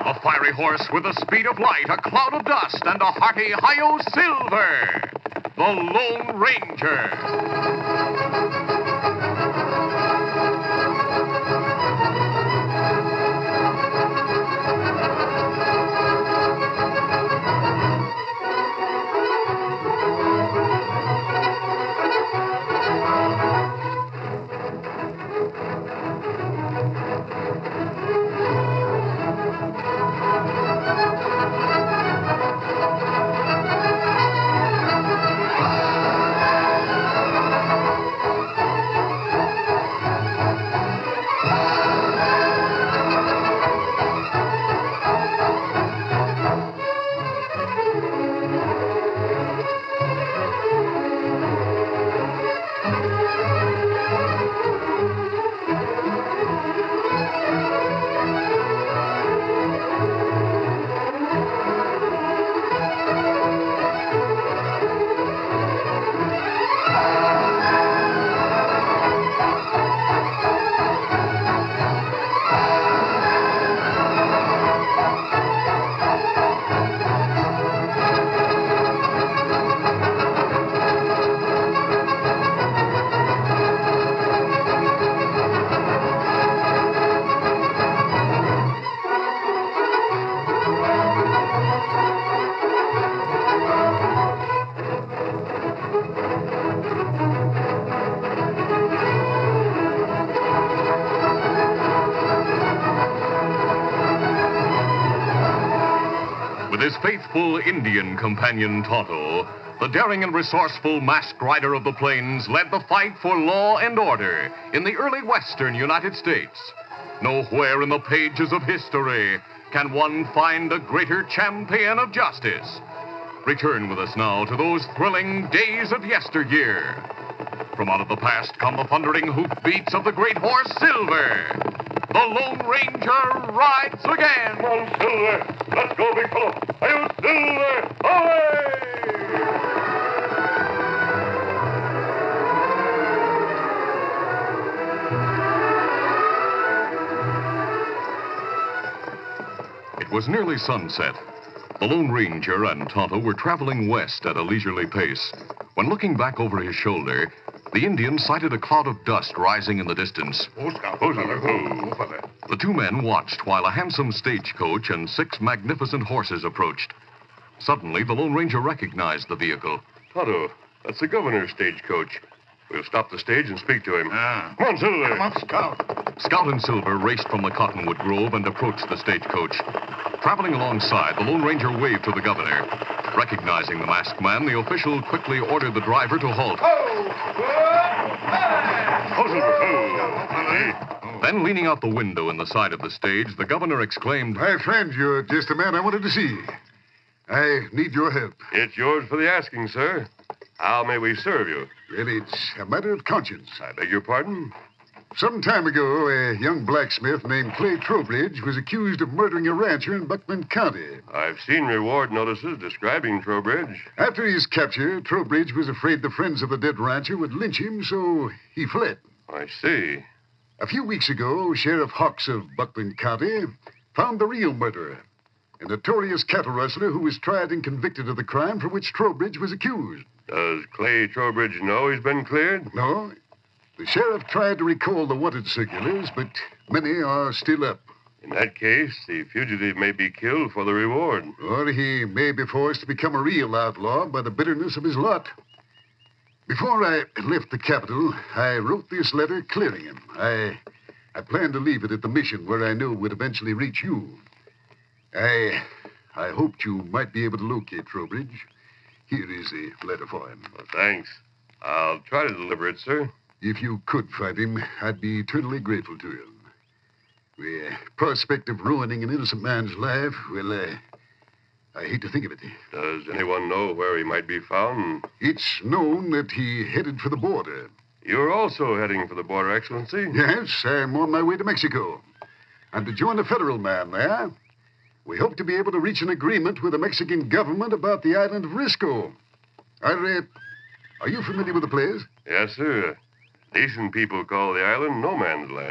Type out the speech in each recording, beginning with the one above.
A fiery horse with the speed of light, a cloud of dust, and a hearty Hi-Yo Silver. The Lone Ranger. With his faithful Indian companion Tonto, the daring and resourceful masked rider of the plains led the fight for law and order in the early western United States. Nowhere in the pages of history can one find a greater champion of justice. Return with us now to those thrilling days of yesteryear. From out of the past come the thundering hoofbeats of the great horse Silver. The Lone Ranger rides again. Come on, Silver. Let's go, big fellow. Hi-Yo Silver! It was nearly sunset. The Lone Ranger and Tonto were traveling west at a leisurely pace. When looking back over his shoulder, the Indian sighted a cloud of dust rising in the distance. The two men watched while a handsome stagecoach and 6 magnificent horses approached. Suddenly, the Lone Ranger recognized the vehicle. Tonto, that's the governor's stagecoach. We'll stop the stage and speak to him. Ah. Come on, Silver. Come on, Scout. Scout and Silver raced from the cottonwood grove and approached the stagecoach. Traveling alongside, the Lone Ranger waved to the governor. Recognizing the masked man, the official quickly ordered the driver to halt. Then, leaning out the window in the side of the stage, the governor exclaimed, My friend, you're just the man I wanted to see. I need your help. It's yours for the asking, sir. How may we serve you? Well, it's a matter of conscience. I beg your pardon? Some time ago, a young blacksmith named Clay Trowbridge was accused of murdering a rancher in Buckman County. I've seen reward notices describing Trowbridge. After his capture, Trowbridge was afraid the friends of the dead rancher would lynch him, so he fled. I see. A few weeks ago, Sheriff Hawks of Buckman County found the real murderer, a notorious cattle rustler who was tried and convicted of the crime for which Trowbridge was accused. Does Clay Trowbridge know he's been cleared? No. The sheriff tried to recall the wanted circulars, but many are still up. In that case, the fugitive may be killed for the reward. Or he may be forced to become a real outlaw by the bitterness of his lot. Before I left the capital, I wrote this letter clearing him. I planned to leave it at the mission where I knew it would eventually reach you. I hoped you might be able to locate Trowbridge. Here is the letter for him. Well, thanks. I'll try to deliver it, sir. If you could find him, I'd be eternally grateful to you. The prospect of ruining an innocent man's life, well, I hate to think of it. Does anyone know where he might be found? It's known that he headed for the border. You're also heading for the border, Excellency? Yes, I'm on my way to Mexico. I'm to join a federal man there. We hope to be able to reach an agreement with the Mexican government about the island of Risco. Are you familiar with the place? Yes, sir. Decent people call the island No Man's Land.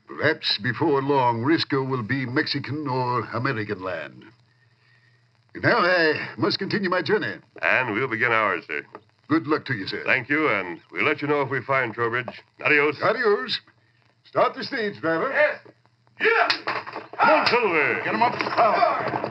Perhaps before long, Risco will be Mexican or American land. Now I must continue my journey. And we'll begin ours, sir. Good luck to you, sir. Thank you, and we'll let you know if we find Trowbridge. Adios. Adios. Start the stage, driver. Yes. Yeah. Come on, Silver. Get him up.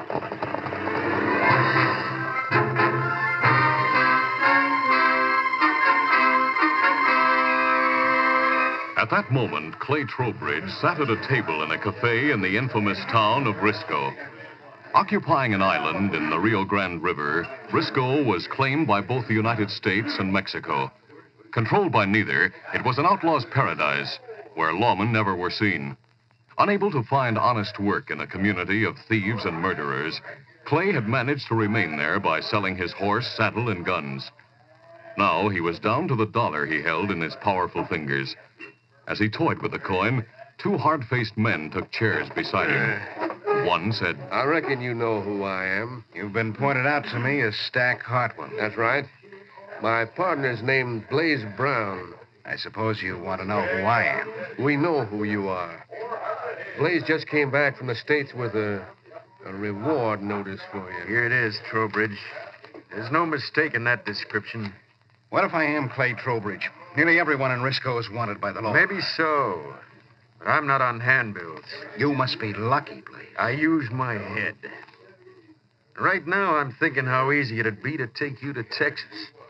At that moment, Clay Trowbridge sat at a table in a cafe in the infamous town of Risco. Occupying an island in the Rio Grande River, Risco was claimed by both the United States and Mexico. Controlled by neither, it was an outlaw's paradise where lawmen never were seen. Unable to find honest work in a community of thieves and murderers, Clay had managed to remain there by selling his horse, saddle, and guns. Now he was down to the dollar he held in his powerful fingers. As he toyed with the coin, two hard-faced men took chairs beside him. One said, I reckon you know who I am. You've been pointed out to me as Stack Hartwell. That's right. My partner's named Blaze Brown. I suppose you want to know who I am. We know who you are. Blaze just came back from the States with a reward notice for you. Here it is, Trowbridge. There's no mistaking that description. What if I am Clay Trowbridge? Nearly everyone in Risco is wanted by the law. Maybe so. But I'm not on handbills. You must be lucky, Blaze. I use my head. Right now, I'm thinking how easy it'd be to take you to Texas.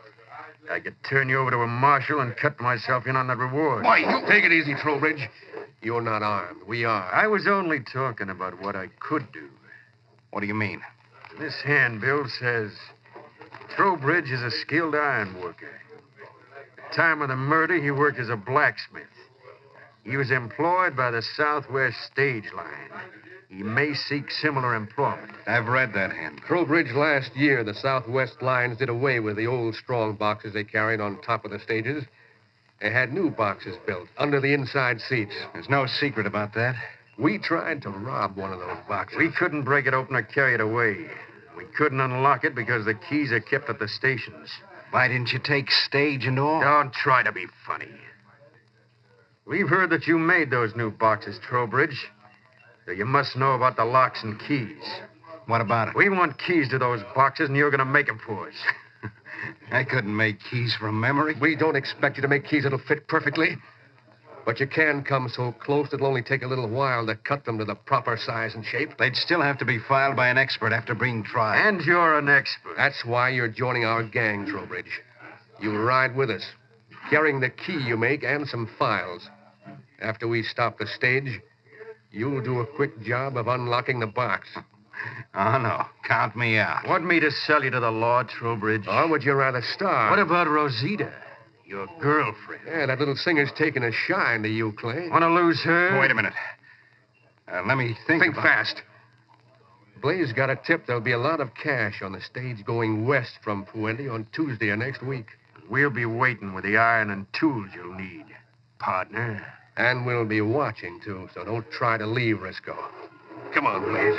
I could turn you over to a marshal and cut myself in on that reward. Why, you take it easy, Trowbridge. You're not armed. We are. I was only talking about what I could do. What do you mean? This handbill says Trowbridge is a skilled iron worker. At the time of the murder, he worked as a blacksmith. He was employed by the Southwest Stage Line. He may seek similar employment. I've read that handbill. Trowbridge, last year, the Southwest lines did away with the old strong boxes they carried on top of the stages. They had new boxes built under the inside seats. There's no secret about that. We tried to rob one of those boxes. We couldn't break it open or carry it away. We couldn't unlock it because the keys are kept at the stations. Why didn't you take stage and all? Don't try to be funny. We've heard that you made those new boxes, Trowbridge. So you must know about the locks and keys. What about it? We want keys to those boxes, and you're going to make them for us. I couldn't make keys from memory. We don't expect you to make keys that'll fit perfectly. But you can come so close it'll only take a little while to cut them to the proper size and shape. They'd still have to be filed by an expert after being tried. And you're an expert. That's why you're joining our gang, Trowbridge. You'll ride with us, carrying the key you make and some files. After we stop the stage, you'll do a quick job of unlocking the box. Oh, no. Count me out. Want me to sell you to the law, Trowbridge? Or would you rather start? What about Rosita, your girlfriend? Yeah, that little singer's taking a shine to you, Clay. Want to lose her? Wait a minute. Let me think Think about fast. Blaze got a tip there'll be a lot of cash on the stage going west from Puente on Tuesday of next week. We'll be waiting with the iron and tools you'll need, partner. And we'll be watching, too, so don't try to leave Risco. Come on, Blaze.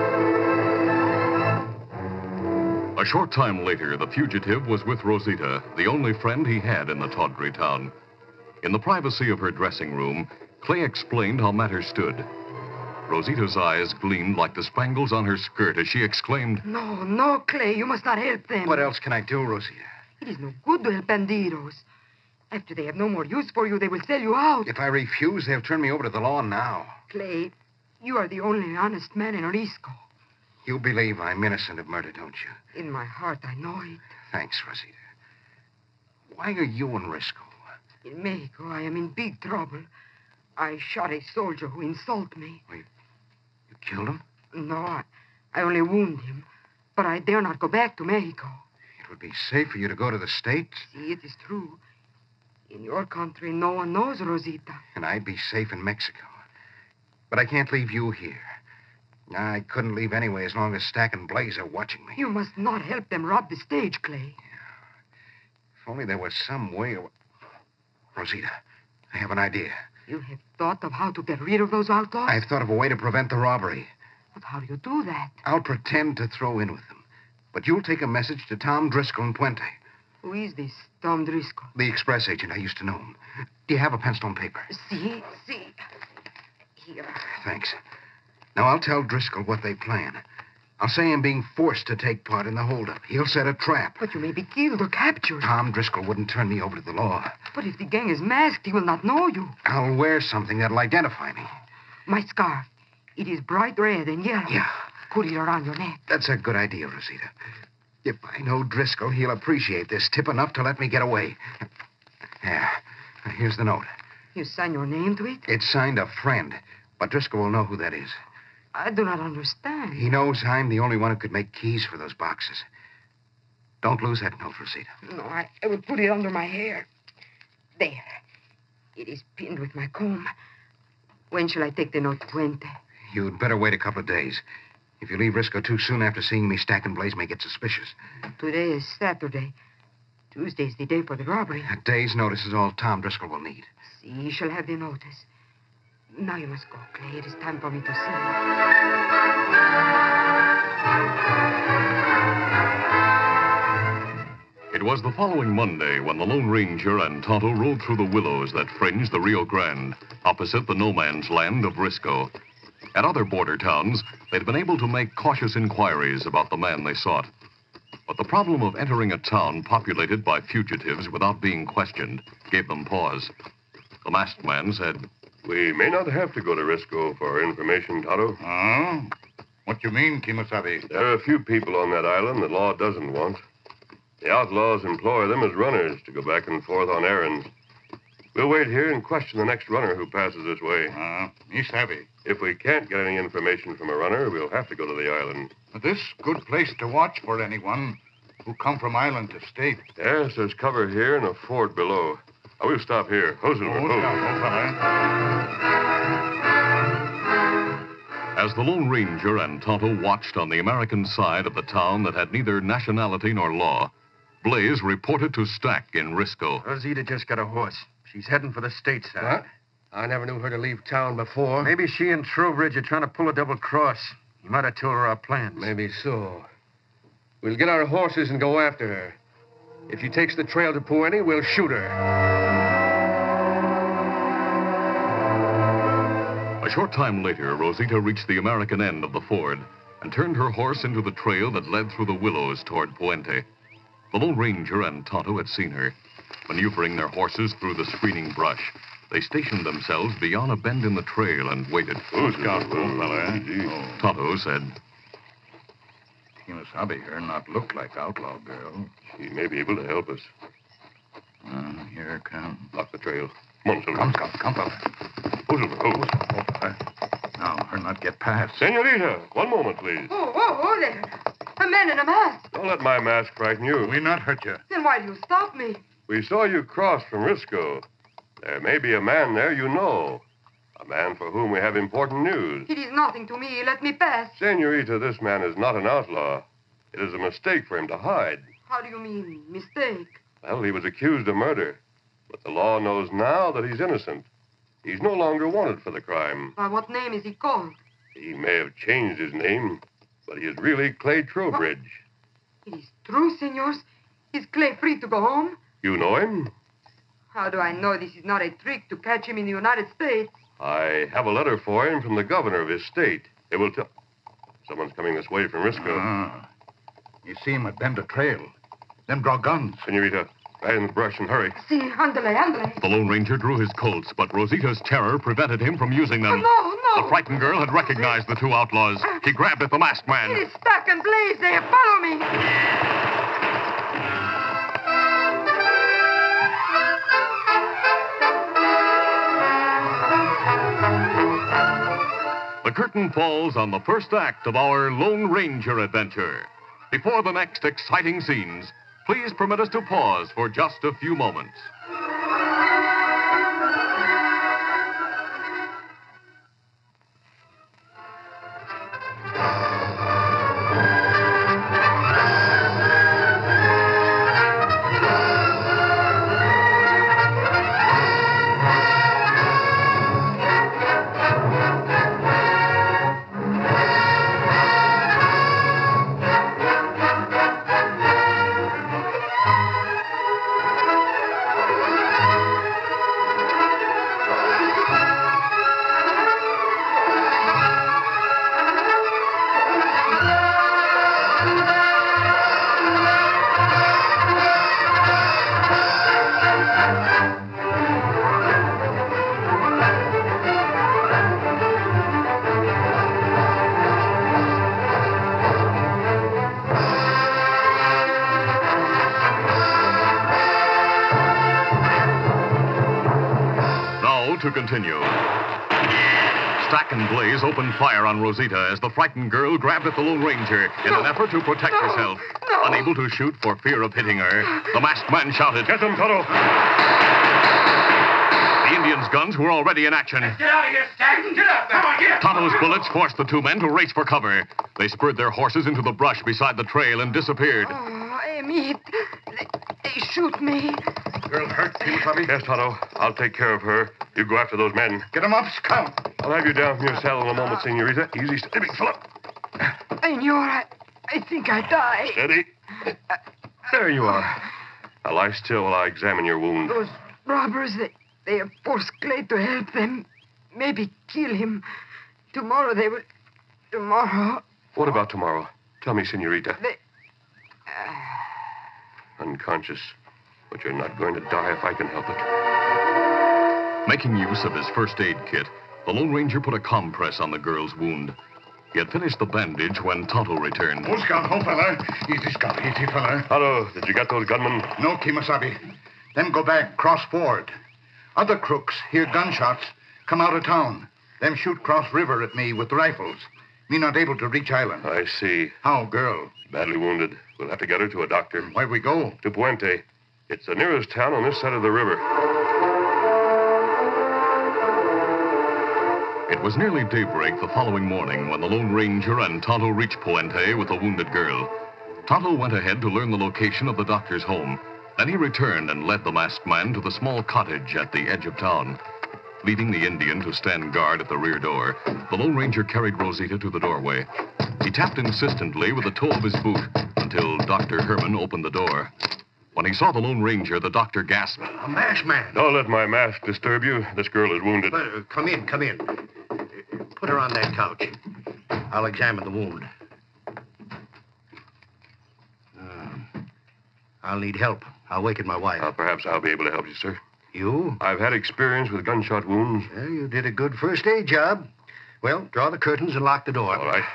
A short time later, the fugitive was with Rosita, the only friend he had in the tawdry town. In the privacy of her dressing room, Clay explained how matters stood. Rosita's eyes gleamed like the spangles on her skirt as she exclaimed, No, no, Clay, you must not help them. What else can I do, Rosita? It is no good to help bandidos. After they have no more use for you, they will sell you out. If I refuse, they'll turn me over to the law now. Clay, you are the only honest man in Risco. You believe I'm innocent of murder, don't you? In my heart, I know it. Thanks, Rosita. Why are you in Risco? In Mexico, I am in big trouble. I shot a soldier who insulted me. You killed him? No, I only wounded him. But I dare not go back to Mexico. It would be safe for you to go to the States. See, it is true. In your country, no one knows Rosita. And I'd be safe in Mexico. But I can't leave you here. I couldn't leave anyway as long as Stack and Blaze are watching me. You must not help them rob the stage, Clay. If only there was some way of... Rosita, I have an idea. You have thought of how to get rid of those outlaws? I've thought of a way to prevent the robbery. But how do you do that? I'll pretend to throw in with them. But you'll take a message to Tom Driscoll in Puente. Who is this Tom Driscoll? The express agent. I used to know him. Do you have a pencil and paper? See. here. Thanks. Now, I'll tell Driscoll what they plan. I'll say I'm being forced to take part in the holdup. He'll set a trap. But you may be killed or captured. Tom Driscoll wouldn't turn me over to the law. But if the gang is masked, he will not know you. I'll wear something that'll identify me. My scarf. It is bright red and yellow. Yeah. Put it around your neck. That's a good idea, Rosita. If I know Driscoll, he'll appreciate this tip enough to let me get away. Yeah. Here's the note. You sign your name to it? It's signed a friend, but Driscoll will know who that is. I do not understand. He knows I'm the only one who could make keys for those boxes. Don't lose that note, Rosita. No, I will put it under my hair. There. It is pinned with my comb. When shall I take the note to Puente? You'd better wait a couple of days. If you leave Risco too soon after seeing me stacking Blaze may get suspicious. Today is Saturday. Tuesday's the day for the robbery. A day's notice is all Tom Driscoll will need. See, he shall have the notice. Now you must go, Clay. It is time for me to see you. It was the following Monday when the Lone Ranger and Tonto rode through the willows that fringed the Rio Grande, opposite the no-man's land of Risco. At other border towns, they'd been able to make cautious inquiries about the man they sought. But the problem of entering a town populated by fugitives without being questioned gave them pause. The masked man said, We may not have to go to Risco for information, Tonto. Oh? What you mean, Kimasabi? There are a few people on that island the law doesn't want. The outlaws employ them as runners to go back and forth on errands. We'll wait here and question the next runner who passes this way. Me savvy. If we can't get any information from a runner, we'll have to go to the island. This good place to watch for anyone who come from island to state. Yes, there's cover here and a ford below. I will stop here. As the Lone Ranger and Tonto watched on the American side of the town that had neither nationality nor law, Blaze reported to Stack in Risco. Rosita just got a horse. She's heading for the stateside. What? I never knew her to leave town before. Maybe she and Trowbridge are trying to pull a double cross. You might have told her our plans. Maybe so. We'll get our horses and go after her. If she takes the trail to Puente, we'll shoot her. A short time later, Rosita reached the American end of the ford and turned her horse into the trail that led through the willows toward Puente. The Lone Ranger and Tonto had seen her. Maneuvering their horses through the screening brush, they stationed themselves beyond a bend in the trail and waited. Who's got old fella, eh? Tonto said, Kimasabi here not look like outlaw girl. She may be able to help us. Here come. Block the trail. Come on, Silver. Come, fella. Silver. Now, her not get past. Senorita, one moment, please. Oh, there. A man in a mask. Don't let my mask frighten you. We not hurt you. Then why do you stop me? We saw you cross from Risco. There may be a man there you know. A man for whom we have important news. It is nothing to me. Let me pass. Senorita, this man is not an outlaw. It is a mistake for him to hide. How do you mean, mistake? Well, he was accused of murder. But the law knows now that he's innocent. He's no longer wanted for the crime. By what name is he called? He may have changed his name, but he is really Clay Trowbridge. It is true, senors. Is Clay free to go home? You know him? How do I know this is not a trick to catch him in the United States? I have a letter for him from the governor of his state. It will tell... Someone's coming this way from Risco. You see him at bend the trail. Then draw guns. Senorita, hide in the brush and hurry. Si, ándale. The Lone Ranger drew his Colts, but Rosita's terror prevented him from using them. Oh, no. The frightened girl had recognized the two outlaws. She grabbed at the masked man. It is Stack and Blaze. They have followed me. The curtain falls on the first act of our Lone Ranger adventure. Before the next exciting scenes, please permit us to pause for just a few moments. to continue. Stack and Blaze opened fire on Rosita as the frightened girl grabbed at the Lone Ranger in an effort to protect herself. Unable to shoot for fear of hitting her, the masked man shouted, Get them, Tonto! The Indians' guns were already in action. Get out of here, Stack! Get up! Come on, get up! Tonto's bullets forced the two men to race for cover. They spurred their horses into the brush beside the trail and disappeared. Oh, I'm hit. They shoot me. Girl hurt, Kimasabi? Yes, Tonto. I'll take care of her. You go after those men. Get him up, Scout. I'll have you down from your saddle in a moment, Senorita. Easy, steady, fella. Senor, I think I die. Steady. There you are. Now lie still while I examine your wound. Those robbers, they have forced Clay to help them. Maybe kill him. Tomorrow they will... Tomorrow... What about tomorrow? Tell me, Senorita. They... Unconscious. But you're not going to die if I can help it. Making use of his first aid kit, the Lone Ranger put a compress on the girl's wound. He had finished the bandage when Tonto returned. Oh, Scout, oh, fella. Easy, Scout, easy, fella. Tonto, did you get those gunmen? No, Kimasabi. Them go back, cross ford. Other crooks hear gunshots, come out of town. Them shoot cross river at me with rifles. Me not able to reach island. I see. How, girl? Badly wounded. We'll have to get her to a doctor. Where we go? To Puente. It's the nearest town on this side of the river. It was nearly daybreak the following morning when the Lone Ranger and Tonto reached Puente with the wounded girl. Tonto went ahead to learn the location of the doctor's home. Then he returned and led the masked man to the small cottage at the edge of town. Leaving the Indian to stand guard at the rear door, the Lone Ranger carried Rosita to the doorway. He tapped insistently with the toe of his boot until Dr. Herman opened the door. When he saw the Lone Ranger, the doctor gasped. A masked man. Don't let my mask disturb you. This girl is wounded. Come in, come in. Put her on that couch. I'll examine the wound. I'll need help. I'll waken my wife. Perhaps I'll be able to help you, sir. You? I've had experience with gunshot wounds. Well, you did a good first aid job. Well, draw the curtains and lock the door. All right.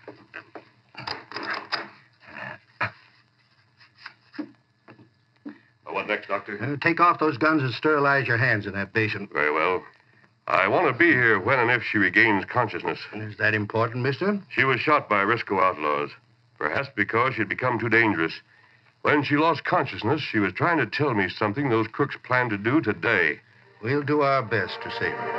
What next, Doctor? Take off those guns and sterilize your hands in that basin. Very well. I want to be here when and if she regains consciousness. Is that important, mister? She was shot by Risco outlaws, perhaps because she'd become too dangerous. When she lost consciousness, she was trying to tell me something those crooks plan to do today. We'll do our best to save her.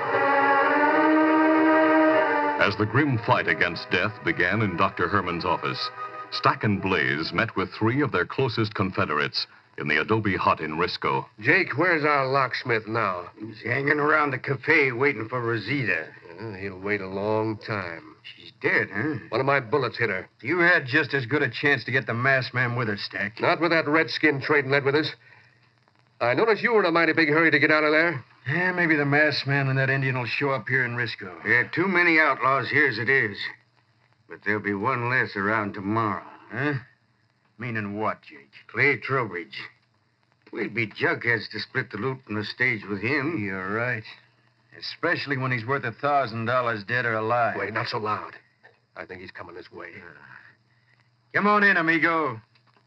As the grim fight against death began in Dr. Herman's office, Stack and Blaze met with three of their closest confederates in the adobe hut in Risco. Jake, where's our locksmith now? He's hanging around the cafe waiting for Rosita. He'll wait a long time. She's dead, huh? One of my bullets hit her. You had just as good a chance to get the masked man with her, Stack. Not with that redskin trading lead with us. I noticed you were in a mighty big hurry to get out of there. Yeah, maybe the masked man and that Indian will show up here in Risco. There are too many outlaws here as it is. But there'll be one less around tomorrow. Huh? Meaning what, Jake? Clay Trowbridge. We'd be jugheads to split the loot from the stage with him. You're right. Especially when he's worth $1,000 dead or alive. Wait, not so loud. I think he's coming this way. Come on in, amigo.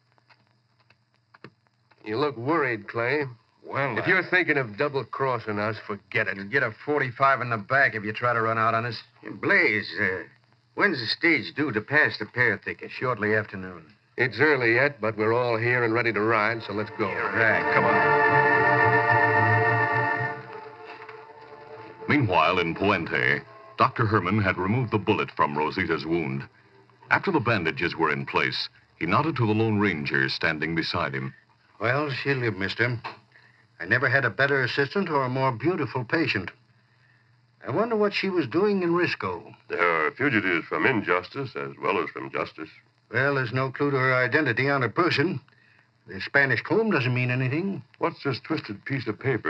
You look worried, Clay. Well, If you're thinking of double-crossing us, forget it. you'll get a 45 in the back if you try to run out on us. Blaze, when's the stage due to pass the pear thicket? Shortly afternoon. It's early yet, but we're all here and ready to ride, so let's go. Right, come on. Meanwhile, in Puente, Dr. Herman had removed the bullet from Rosita's wound. After the bandages were in place, he nodded to the Lone Ranger standing beside him. Well, she'll live, mister. I never had a better assistant or a more beautiful patient. I wonder what she was doing in Risco. There are fugitives from injustice as well as from justice. Well, there's no clue to her identity on her person. The Spanish comb doesn't mean anything. What's this twisted piece of paper?